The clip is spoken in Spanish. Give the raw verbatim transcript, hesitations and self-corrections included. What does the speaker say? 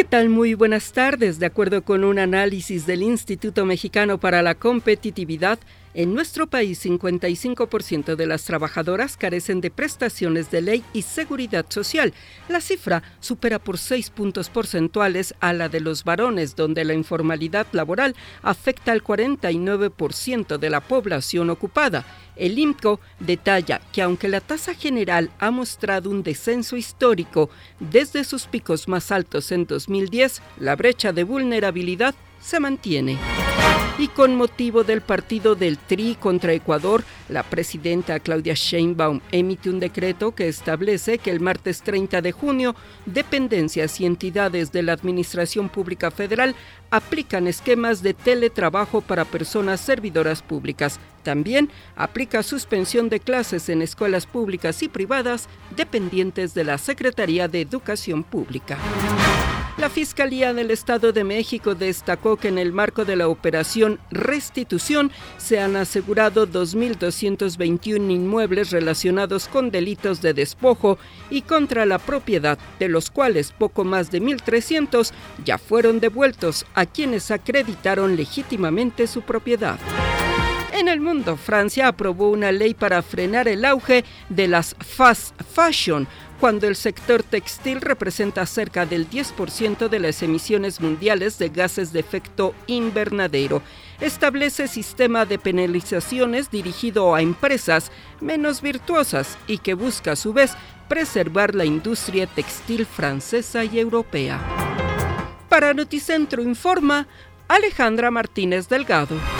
tal? Muy buenas tardes. De acuerdo con un análisis del Instituto Mexicano para la Competitividad, en nuestro país cincuenta y cinco por ciento de las trabajadoras carecen de prestaciones de ley y seguridad social. La cifra supera por seis puntos porcentuales a la de los varones, donde la informalidad laboral afecta al cuarenta y nueve por ciento de la población ocupada. El IMCO detalla que aunque la tasa general ha mostrado un descenso histórico desde sus picos más altos en dos mil diez, la brecha de vulnerabilidad se mantiene. Y con motivo del partido del T R I contra Ecuador, la presidenta Claudia Sheinbaum emite un decreto que establece que el martes treinta de junio, dependencias y entidades de la Administración Pública Federal aplican esquemas de teletrabajo para personas servidoras públicas. También aplica suspensión de clases en escuelas públicas y privadas dependientes de la Secretaría de Educación Pública. La Fiscalía del Estado de México destacó que en el marco de la operación Restitución se han asegurado dos mil doscientos veintiuno inmuebles relacionados con delitos de despojo y contra la propiedad, de los cuales poco más de mil trescientos ya fueron devueltos a quienes acreditaron legítimamente su propiedad. En el mundo, Francia aprobó una ley para frenar el auge de las fast fashion, cuando el sector textil representa cerca del diez por ciento de las emisiones mundiales de gases de efecto invernadero. Establece sistema de penalizaciones dirigido a empresas menos virtuosas y que busca a su vez preservar la industria textil francesa y europea. Para Noticentro informa Alejandra Martínez Delgado.